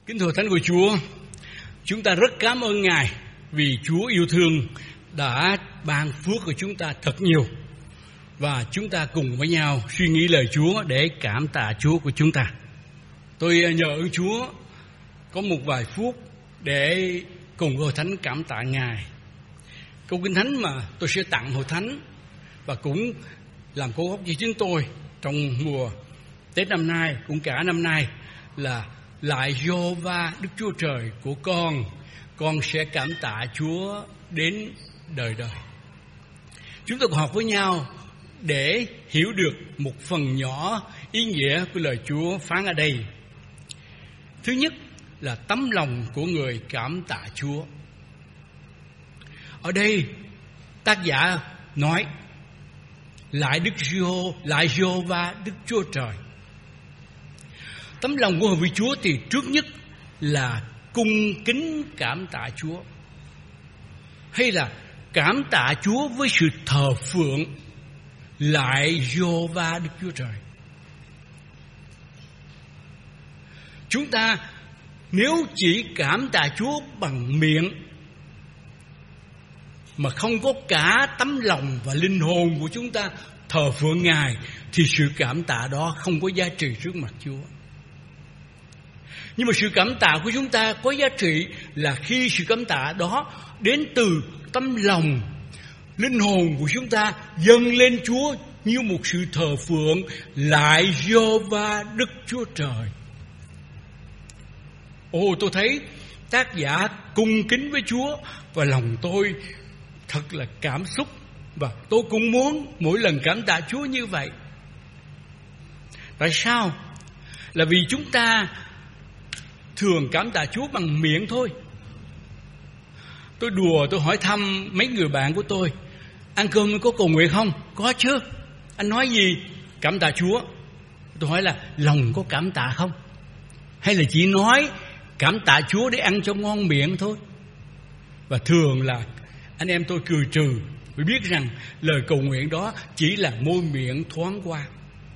Kính thưa Thánh của Chúa, chúng ta rất cảm ơn Ngài vì Chúa yêu thương đã ban phước của chúng ta thật nhiều. Và chúng ta cùng với nhau suy nghĩ lời Chúa để cảm tạ Chúa của chúng ta. Tôi nhờ ơn Chúa có một vài phút để cùng Hội Thánh cảm tạ Ngài. Câu Kinh Thánh mà tôi sẽ tặng Hội Thánh và cũng làm câu gốc cho chúng tôi trong mùa Tết năm nay, cũng cả năm nay là: Lạy Giê-hô-va Đức Chúa Trời của con sẽ cảm tạ Chúa đến đời đời. Chúng ta cùng học với nhau để hiểu được một phần nhỏ ý nghĩa của lời Chúa phán ở đây. Thứ nhất là tấm lòng của người cảm tạ Chúa. Ở đây tác giả nói: Lạy Giê-hô-va Đức Chúa Trời. Tấm lòng của vị Chúa thì trước nhất là cung kính cảm tạ Chúa, hay là cảm tạ Chúa với sự thờ phượng lạy Giê-hô-va Đức Chúa Trời. Chúng ta nếu chỉ cảm tạ Chúa bằng miệng mà không có cả tấm lòng và linh hồn của chúng ta thờ phượng Ngài thì sự cảm tạ đó không có giá trị trước mặt Chúa. Nhưng mà sự cảm tạ của chúng ta có giá trị là khi sự cảm tạ đó đến từ tấm lòng, linh hồn của chúng ta dâng lên Chúa như một sự thờ phượng lạy Giê-hô-va Đức Chúa Trời. Tôi thấy tác giả cung kính với Chúa và lòng tôi thật là cảm xúc, và tôi cũng muốn mỗi lần cảm tạ Chúa như vậy. Tại sao? Là vì chúng ta thường cảm tạ Chúa bằng miệng thôi. Tôi đùa, tôi hỏi thăm mấy người bạn của tôi: ăn cơm có cầu nguyện không? Có chứ. Anh nói gì? Cảm tạ Chúa. Tôi hỏi là lòng có cảm tạ không? Hay là chỉ nói cảm tạ Chúa để ăn cho ngon miệng thôi? Và thường là anh em tôi cười trừ, vì biết rằng lời cầu nguyện đó chỉ là môi miệng thoáng qua.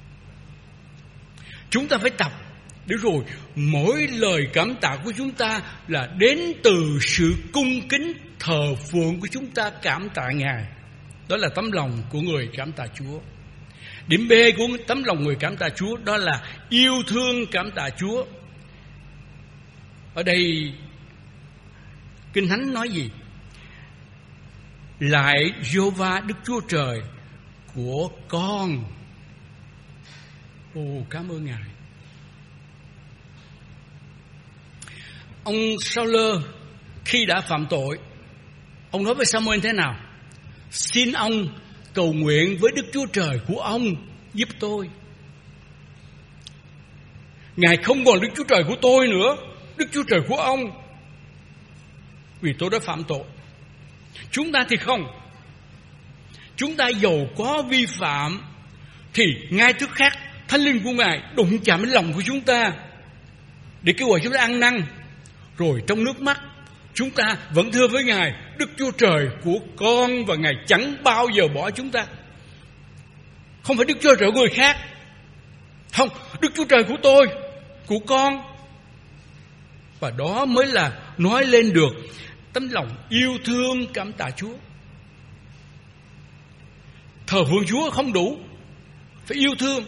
Chúng ta phải tập để rồi mỗi lời cảm tạ của chúng ta là đến từ sự cung kính thờ phượng của chúng ta cảm tạ Ngài. Đó là tấm lòng của người cảm tạ Chúa. Điểm B của tấm lòng người cảm tạ Chúa đó là yêu thương cảm tạ Chúa. Ở đây Kinh Thánh nói gì? Lạy Giê-hô-va Đức Chúa Trời của con. Cảm ơn Ngài. Ông Saul khi đã phạm tội, ông nói với Sa-muel thế nào? Xin ông cầu nguyện với Đức Chúa Trời của ông giúp tôi. Ngài không còn Đức Chúa Trời của tôi nữa, Đức Chúa Trời của ông, vì tôi đã phạm tội. Chúng ta thì không. Chúng ta dầu có vi phạm thì ngay tức khắc Thánh Linh của Ngài đụng chạm đến lòng của chúng ta để kêu gọi chúng ta ăn năn. Rồi trong nước mắt chúng ta vẫn thưa với Ngài: Đức Chúa Trời của con, và Ngài chẳng bao giờ bỏ chúng ta. Không phải Đức Chúa Trời của người khác, không, Đức Chúa Trời của tôi, của con. Và đó mới là nói lên được tấm lòng yêu thương cảm tạ Chúa. Thờ phượng Chúa không đủ, phải yêu thương.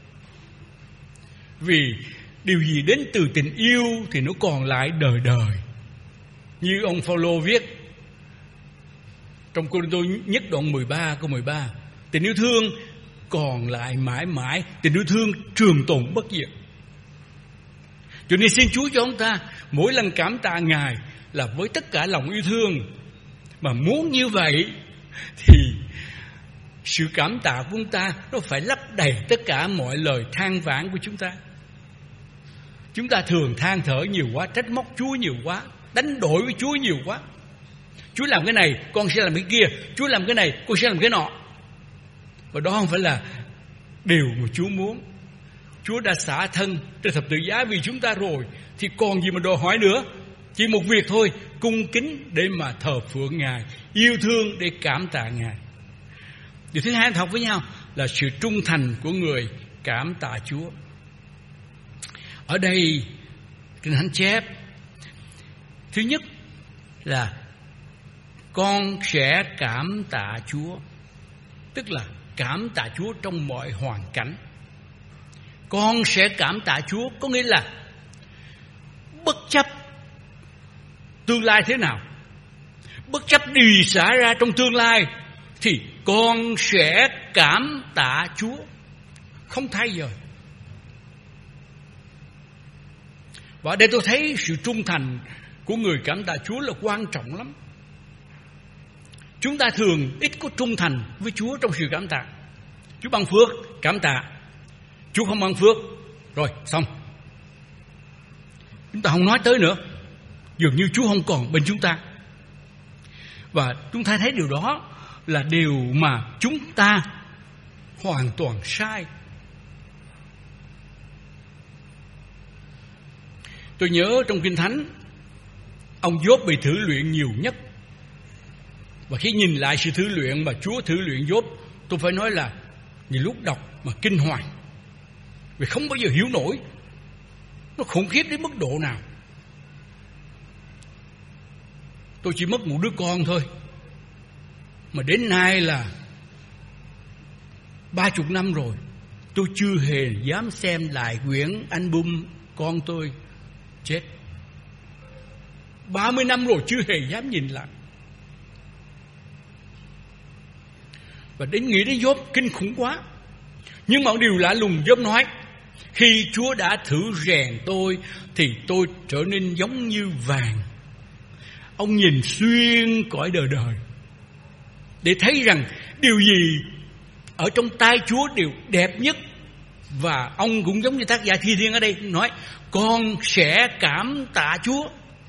Vì điều gì đến từ tình yêu thì nó còn lại đời đời. Như ông Phaolô viết trong Cô-rinh-tô nhất đoạn 13 câu 13: tình yêu thương còn lại mãi mãi, tình yêu thương trường tồn bất diệt. Cho nên xin Chúa cho chúng ta mỗi lần cảm tạ Ngài là với tất cả lòng yêu thương. Mà muốn như vậy thì sự cảm tạ của chúng ta nó phải lấp đầy tất cả mọi lời than vãn của chúng ta. Chúng ta thường than thở nhiều quá, trách móc Chúa nhiều quá, đánh đổi với Chúa nhiều quá. Chúa làm cái này, con sẽ làm cái kia. Chúa làm cái này, con sẽ làm cái nọ. Và đó không phải là điều mà Chúa muốn. Chúa đã xả thân trên thập tự giá vì chúng ta rồi, thì còn gì mà đòi hỏi nữa. Chỉ một việc thôi: cung kính để mà thờ phượng Ngài, yêu thương để cảm tạ Ngài. Điều thứ hai học với nhau là sự trung thành của người cảm tạ Chúa. Ở đây Kinh Thánh chép, thứ nhất là con sẽ cảm tạ Chúa, tức là cảm tạ Chúa trong mọi hoàn cảnh. Con sẽ cảm tạ Chúa có nghĩa là bất chấp tương lai thế nào, bất chấp điều xảy ra trong tương lai, thì con sẽ cảm tạ Chúa, không thay dời. Và để tôi thấy sự trung thành của người cảm tạ Chúa là quan trọng lắm. Chúng ta thường ít có trung thành với Chúa trong sự cảm tạ. Chúa ban phước, cảm tạ. Chúa không ban phước, rồi xong. Chúng ta không nói tới nữa, dường như Chúa không còn bên chúng ta. Và chúng ta thấy điều đó là điều mà chúng ta hoàn toàn sai. Tôi nhớ trong Kinh Thánh, ông Gióp bị thử luyện nhiều nhất. Và khi nhìn lại sự thử luyện mà Chúa thử luyện Gióp, tôi phải nói là nhiều lúc đọc mà kinh hoàng, vì không bao giờ hiểu nổi nó khủng khiếp đến mức độ nào. Tôi chỉ mất một đứa con thôi, mà đến nay là 30 năm rồi, tôi chưa hề dám xem lại quyển album con tôi chết. 30 năm rồi chưa hề dám nhìn lại. Và đến nghĩ đến Gióp kinh khủng quá. Nhưng mà điều lạ lùng, Gióp nói, khi Chúa đã thử rèn tôi thì tôi trở nên giống như vàng. Ông nhìn xuyên cõi đời đời để thấy rằng điều gì ở trong tay Chúa đều đẹp nhất. Và ông cũng giống như tác giả Thi Thiên ở đây nói, con sẽ cảm tạ Chúa,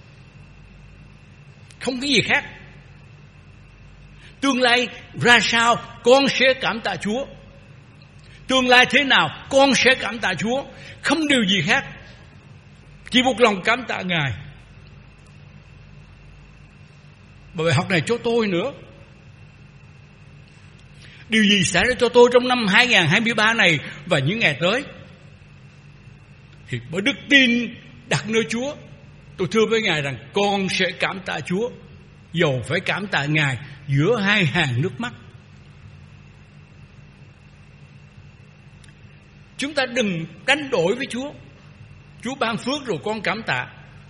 không cái gì khác. Tương lai ra sao, con sẽ cảm tạ Chúa. Tương lai thế nào, con sẽ cảm tạ Chúa, không điều gì khác, chỉ một lòng cảm tạ Ngài. Và bài học này cho tôi nữa, điều gì xảy ra cho tôi trong năm 2023 này và những ngày tới, thì bởi đức tin đặt nơi Chúa, tôi thưa với Ngài rằng con sẽ cảm tạ Chúa, dầu phải cảm tạ Ngài giữa hai hàng nước mắt. Chúng ta đừng đánh đổi với Chúa. Chúa ban phước rồi con cảm tạ,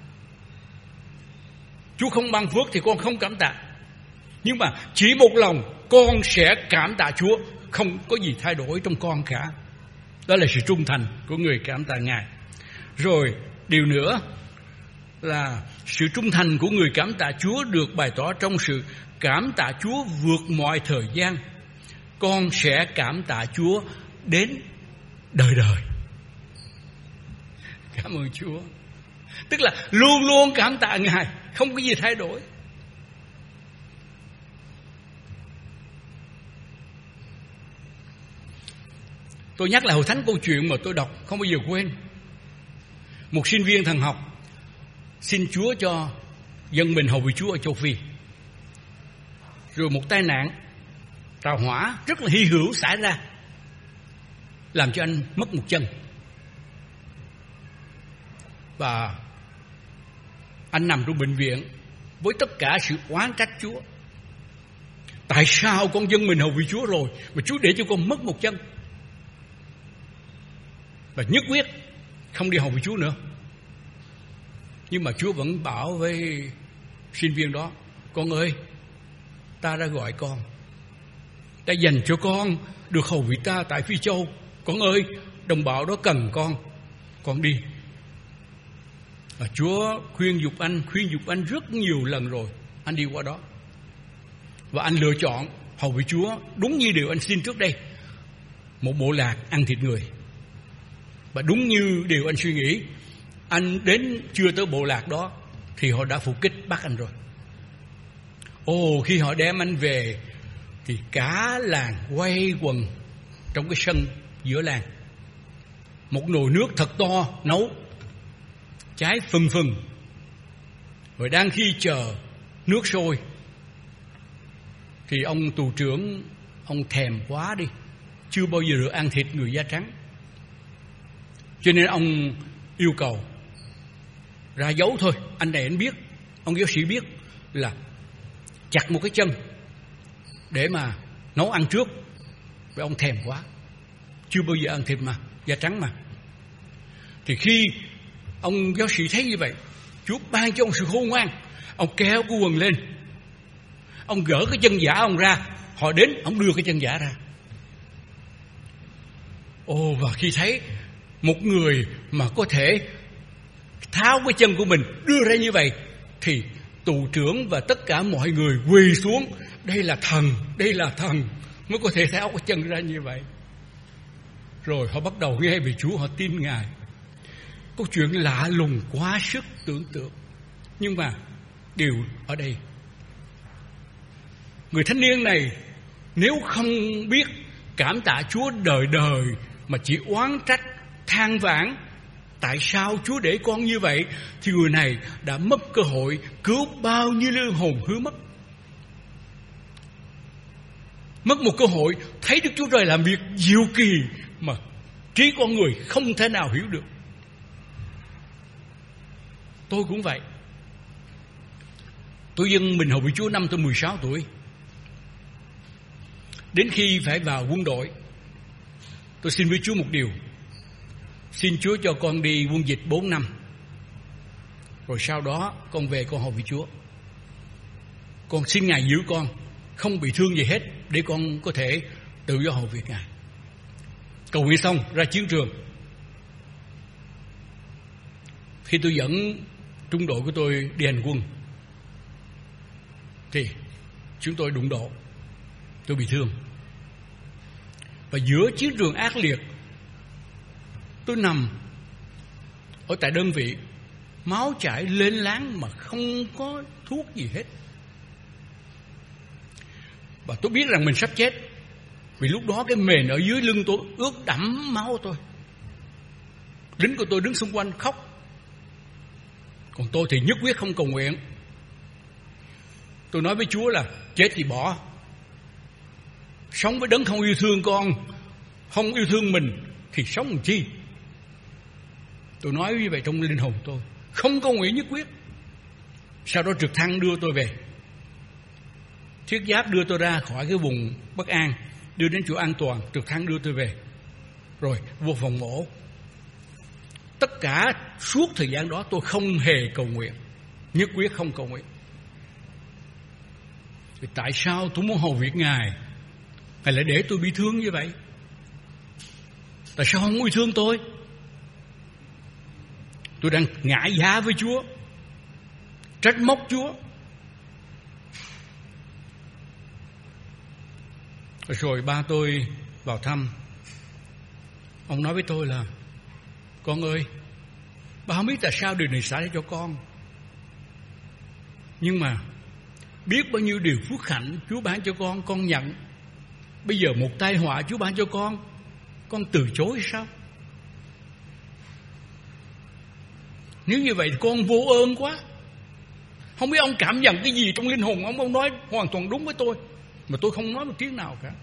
Chúa không ban phước thì con không cảm tạ. Nhưng mà chỉ một lòng con sẽ cảm tạ Chúa, không có gì thay đổi trong con cả. Đó là sự trung thành của người cảm tạ Ngài. Rồi điều nữa là sự trung thành của người cảm tạ Chúa được bày tỏ trong sự cảm tạ Chúa vượt mọi thời gian. Con sẽ cảm tạ Chúa đến đời đời. Cảm ơn Chúa. Tức là luôn luôn cảm tạ Ngài, không có gì thay đổi. Tôi nhắc lại Hội Thánh câu chuyện mà tôi đọc không bao giờ quên. Một sinh viên thần học xin Chúa cho dân mình hầu vị Chúa ở châu Phi. Rồi một tai nạn tàu hỏa rất là hy hữu xảy ra, làm cho anh mất một chân. Và anh nằm trong bệnh viện với tất cả sự oán trách Chúa. Tại sao con dân mình hầu vị Chúa rồi mà Chúa để cho con mất một chân? Và nhất quyết không đi hầu vị Chúa nữa. Nhưng mà Chúa vẫn bảo với sinh viên đó, con ơi, ta đã gọi con, ta dành cho con được hầu vị ta tại Phi Châu. Con ơi, đồng bào đó cần con đi. Và Chúa khuyên dục anh rất nhiều lần rồi, anh đi qua đó. Và anh lựa chọn hầu vị Chúa đúng như điều anh xin trước đây, một bộ lạc ăn thịt người. Và đúng như điều anh suy nghĩ, anh đến chưa tới bộ lạc đó thì họ đã phục kích bắt anh rồi. Khi họ đem anh về thì cả làng quay quần trong cái sân giữa làng. Một nồi nước thật to nấu, cháy phừng phừng. Rồi đang khi chờ nước sôi thì ông tù trưởng, ông thèm quá đi, chưa bao giờ được ăn thịt người da trắng, cho nên ông yêu cầu ra dấu thôi. Anh này anh biết, ông giáo sĩ biết là chặt một cái chân để mà nấu ăn trước. Vì ông thèm quá, chưa bao giờ ăn thịt mà, da trắng mà. Thì khi ông giáo sĩ thấy như vậy, Chúa ban cho ông sự khôn ngoan. Ông kéo cái quần lên, ông gỡ cái chân giả ông ra. Họ đến, ông đưa cái chân giả ra. Và khi thấy một người mà có thể tháo cái chân của mình đưa ra như vậy, thì tù trưởng và tất cả mọi người quỳ xuống. Đây là thần mới có thể tháo cái chân ra như vậy. Rồi họ bắt đầu nghe về Chúa, họ tin Ngài. Câu chuyện lạ lùng quá sức tưởng tượng. Nhưng mà điều ở đây, người thanh niên này nếu không biết cảm tạ Chúa đời đời mà chỉ oán trách than vãn tại sao Chúa để con như vậy, thì người này đã mất cơ hội cứu bao nhiêu linh hồn hứa mất. Mất một cơ hội thấy Đức Chúa Trời làm việc diệu kỳ mà trí con người không thể nào hiểu được. Tôi cũng vậy. Tôi dâng mình hầu với Chúa năm tôi 16 tuổi. Đến khi phải vào quân đội, tôi xin với Chúa một điều: xin Chúa cho con đi quân dịch 4 năm, rồi sau đó con về con hầu với Chúa. Con xin Ngài giữ con không bị thương gì hết, để con có thể tự do hầu việc Ngài. Cầu nguyện xong ra chiến trường. Khi tôi dẫn trung đội của tôi đi hành quân thì chúng tôi đụng độ, tôi bị thương. Và giữa chiến trường ác liệt, tôi nằm ở tại đơn vị, máu chảy lên láng mà không có thuốc gì hết. Và tôi biết rằng mình sắp chết, vì lúc đó cái mền ở dưới lưng tôi ướt đẫm máu tôi. Lính của tôi đứng xung quanh khóc, còn tôi thì nhất quyết không cầu nguyện. Tôi nói với Chúa là chết thì bỏ, sống với đấng không yêu thương con, không yêu thương mình thì sống làm chi. Tôi nói như vậy trong linh hồn tôi, không cầu nguyện nhất quyết. Sau đó trực thăng đưa tôi về, thiết giáp đưa tôi ra khỏi cái vùng bất an, đưa đến chỗ an toàn, trực thăng đưa tôi về, rồi vô phòng mổ. Tất cả suốt thời gian đó tôi không hề cầu nguyện, nhất quyết không cầu nguyện. Thì tại sao tôi muốn hầu việc Ngài, Ngài lại để tôi bị thương như vậy? Tại sao không yêu thương tôi? Tôi đang ngại giá với Chúa, trách móc Chúa. Rồi ba tôi vào thăm. Ông nói với tôi là: con ơi, ba không biết tại sao điều này xảy ra cho con, nhưng mà biết bao nhiêu điều phước hạnh Chúa ban cho con nhận. Bây giờ một tai họa Chúa ban cho con từ chối sao? Nếu như vậy thì con vô ơn quá. Không biết ông cảm nhận cái gì trong linh hồn ông nói hoàn toàn đúng với tôi, mà tôi không nói một tiếng nào cả.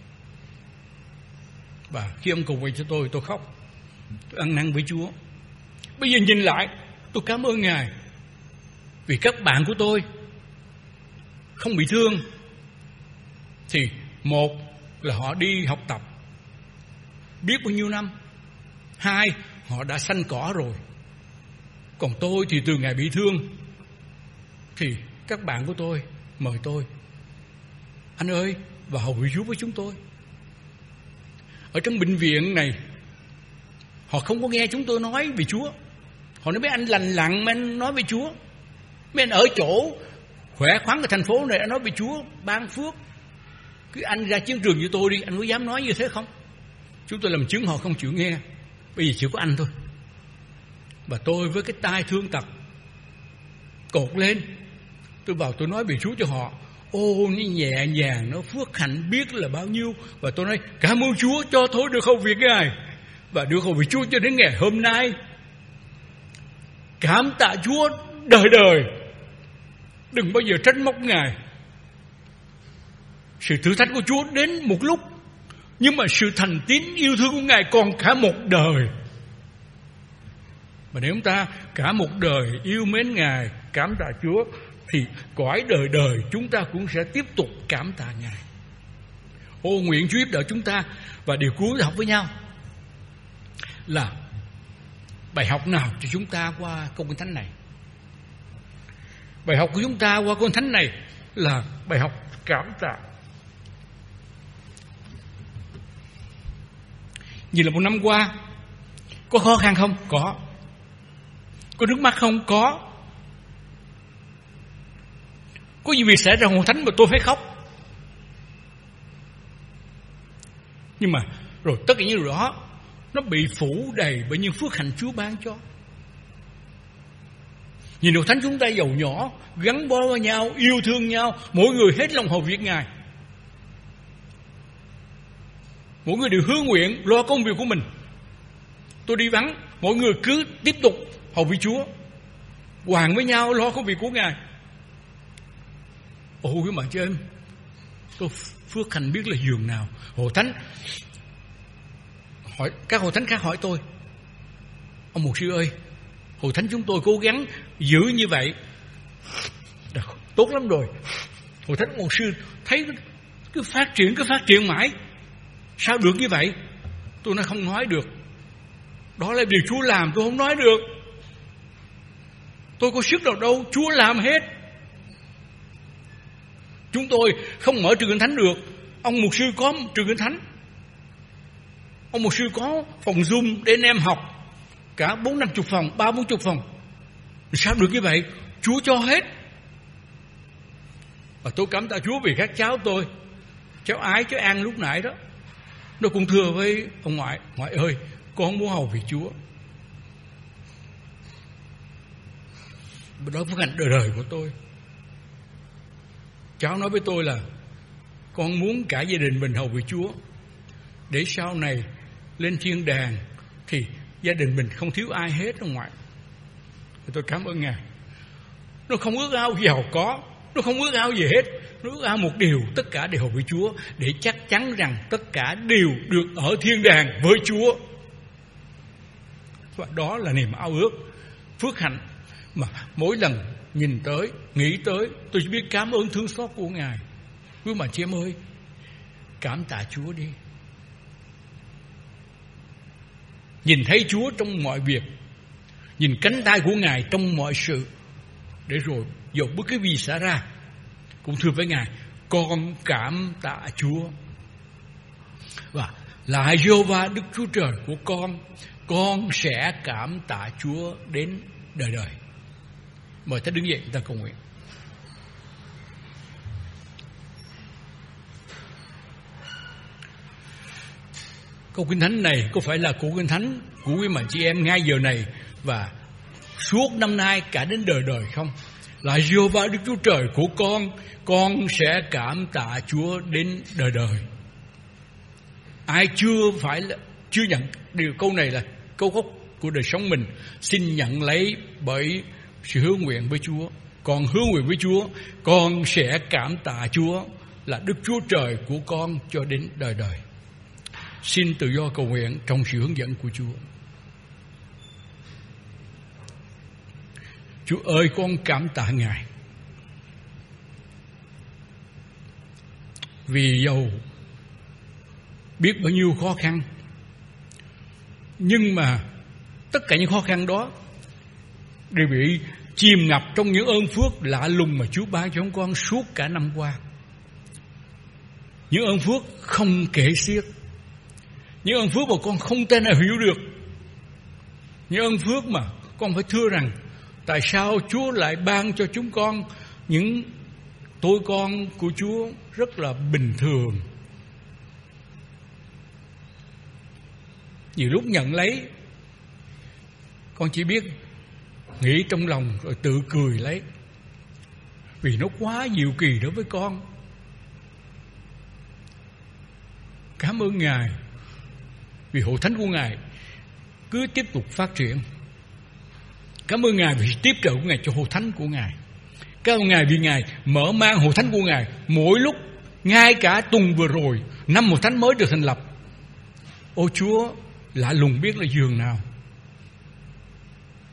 Và khi ông cầu nguyện cho tôi khóc, tôi ăn năn với Chúa. Bây giờ nhìn lại, tôi cảm ơn Ngài, vì các bạn của tôi không bị thương. Thì một là họ đi học tập biết bao nhiêu năm, hai họ đã xanh cỏ rồi. Còn tôi thì từ ngày bị thương thì các bạn của tôi mời tôi: anh ơi, vào hầu với Chúa với chúng tôi. Ở trong bệnh viện này, họ không có nghe chúng tôi nói về Chúa. Họ nói: mấy anh lành lặn, mấy anh nói về Chúa. Mấy anh ở chỗ khỏe khoắn của thành phố này, anh nói về Chúa ban phước. Cứ anh ra chiến trường như tôi đi, anh có dám nói như thế không? Chúng tôi làm chứng họ không chịu nghe. Bây giờ chỉ có anh thôi. Và tôi với cái tai thương tật cột lên, tôi vào tôi nói về Chúa cho họ. Ô, nó nhẹ nhàng, nó phước hạnh biết là bao nhiêu. Và tôi nói: cảm ơn Chúa cho tôi được hầu việc Ngài, và được hầu việc Chúa cho đến ngày hôm nay. Cảm tạ Chúa đời đời, đừng bao giờ trách móc Ngài. Sự thử thách của Chúa đến một lúc, nhưng mà sự thành tín yêu thương của Ngài còn cả một đời. Mà nếu chúng ta cả một đời yêu mến Ngài, cảm tạ Chúa, thì cõi đời đời chúng ta cũng sẽ tiếp tục cảm tạ Ngài. Ô nguyện Chúa giúp đỡ chúng ta. Và điều cuối học với nhau là bài học nào cho chúng ta qua câu Kinh Thánh này. Bài học của chúng ta qua câu Kinh Thánh này là bài học cảm tạ. Vì là một năm qua có khó khăn không? Có. Có nước mắt không? Có. Có nhiều việc xảy ra Hội Thánh mà tôi phải khóc. Nhưng mà rồi tất cả những điều đó nó bị phủ đầy bởi những phước hạnh Chúa ban cho. Nhìn Hội Thánh chúng ta giàu nhỏ, gắn bó với nhau, yêu thương nhau, mỗi người hết lòng hầu việc Ngài. Mỗi người đều hứa nguyện lo công việc của mình. Tôi đi vắng, mỗi người cứ tiếp tục hầu việc Chúa, hoàn với nhau lo công việc của Ngài. Ồ quý bạn chị em, tôi phước hạnh biết là giường nào. Hội Thánh hỏi, các Hội Thánh khác hỏi tôi: ông mục sư ơi, Hội Thánh chúng tôi cố gắng giữ như vậy, tốt lắm rồi. Hội Thánh mục sư thấy cứ phát triển mãi, sao được như vậy? Tôi nói không nói được. Đó là điều Chúa làm, tôi không nói được. Tôi có sức nào đâu, Chúa làm hết. Chúng tôi không mở trường Kinh Thánh được. Ông mục sư có trường Kinh Thánh, ông mục sư có phòng Zoom để anh em học, cả 40-50 phòng, 30-40 phòng. Sao được như vậy? Chúa cho hết. Và tôi cảm tạ Chúa vì các cháu tôi, cháu Ái, cháu An lúc nãy đó, nó cũng thưa với ông ngoại: ngoại ơi, con muốn hầu vì Chúa. Đó phước hạnh đời đời của tôi. Cháu nói với tôi là con muốn cả gia đình mình hầu vì Chúa, để sau này lên thiên đàng thì gia đình mình không thiếu ai hết ông ngoại. Tôi cảm ơn Ngài. Nó không ước ao giàu có, nó không ước ao gì hết. Nó ước ao một điều, tất cả đều hầu với Chúa, để chắc chắn rằng tất cả đều được ở thiên đàng với Chúa. Và đó là niềm ao ước, phước hạnh mà mỗi lần nhìn tới, nghĩ tới, tôi chỉ biết cảm ơn thương xót của Ngài. Quý bà chị em ơi, cảm tạ Chúa đi. Nhìn thấy Chúa trong mọi việc, nhìn cánh tay của Ngài trong mọi sự, để rồi dù bất cứ gì xảy ra cũng thưa với Ngài: con cảm tạ Chúa. Và lại Giê-hô-va Đức Chúa Trời của con sẽ cảm tạ Chúa đến đời đời. Mời ta đứng dậy, ta cầu nguyện. Câu Kinh Thánh này có phải là câu Kinh Thánh của quý mạnh chị em ngay giờ này và suốt năm nay cả đến đời đời không? Là Giê-hô-va Đức Chúa Trời của con sẽ cảm tạ Chúa đến đời đời. Ai chưa nhận điều câu này là câu gốc của đời sống mình, xin nhận lấy bởi sự hứa nguyện với Chúa. Con hứa nguyện với Chúa, con sẽ cảm tạ Chúa là Đức Chúa Trời của con cho đến đời đời. Xin tự do cầu nguyện trong sự hướng dẫn của Chúa. Chúa ơi, con cảm tạ Ngài vì dầu biết bao nhiêu khó khăn, nhưng mà tất cả những khó khăn đó đều bị chìm ngập trong những ơn phước lạ lùng mà Chúa ban cho chúng con suốt cả năm qua. Những ơn phước không kể xiết, những ơn phước mà con không thể nào hiểu được, những ơn phước mà con phải thưa rằng tại sao Chúa lại ban cho chúng con những tôi con của Chúa rất là bình thường. Nhiều lúc nhận lấy, con chỉ biết nghĩ trong lòng rồi tự cười lấy, vì nó quá diệu kỳ đối với con. Cảm ơn Ngài vì hội thánh của Ngài cứ tiếp tục phát triển. Cảm ơn Ngài vì tiếp trợ của Ngài cho hội thánh của Ngài. Cảm ơn Ngài vì Ngài mở mang hội thánh của Ngài mỗi lúc, ngay cả tuần vừa rồi, năm hội thánh mới được thành lập. Ôi Chúa, lạ lùng biết là giường nào.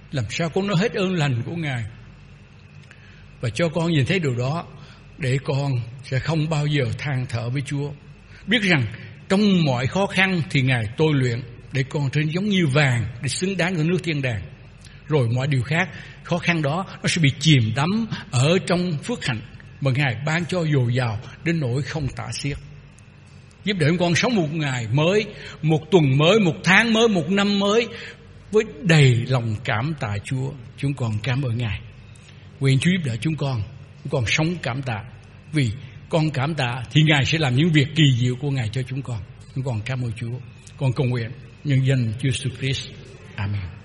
làm sao con nói hết ơn lành của Ngài. Và cho con nhìn thấy điều đó để con sẽ không bao giờ than thở với Chúa. Biết rằng trong mọi khó khăn thì Ngài tôi luyện để con trở nên giống như vàng để xứng đáng ở nước thiên đàng. Rồi mọi điều khác, khó khăn đó nó sẽ bị chìm đắm ở trong phước hạnh mà Ngài ban cho dồi dào đến nỗi không tả xiết. Giúp đỡ con sống một ngày mới, một tuần mới, một tháng mới, một năm mới với đầy lòng cảm tạ Chúa. Chúng con cảm ơn Ngài. Nguyện Chúa giúp đỡ chúng con sống cảm tạ. Vì con cảm tạ thì Ngài sẽ làm những việc kỳ diệu của Ngài cho chúng con. Chúng con cảm ơn Chúa. Con cầu nguyện nhân danh Chúa Jesus Christ. Amen.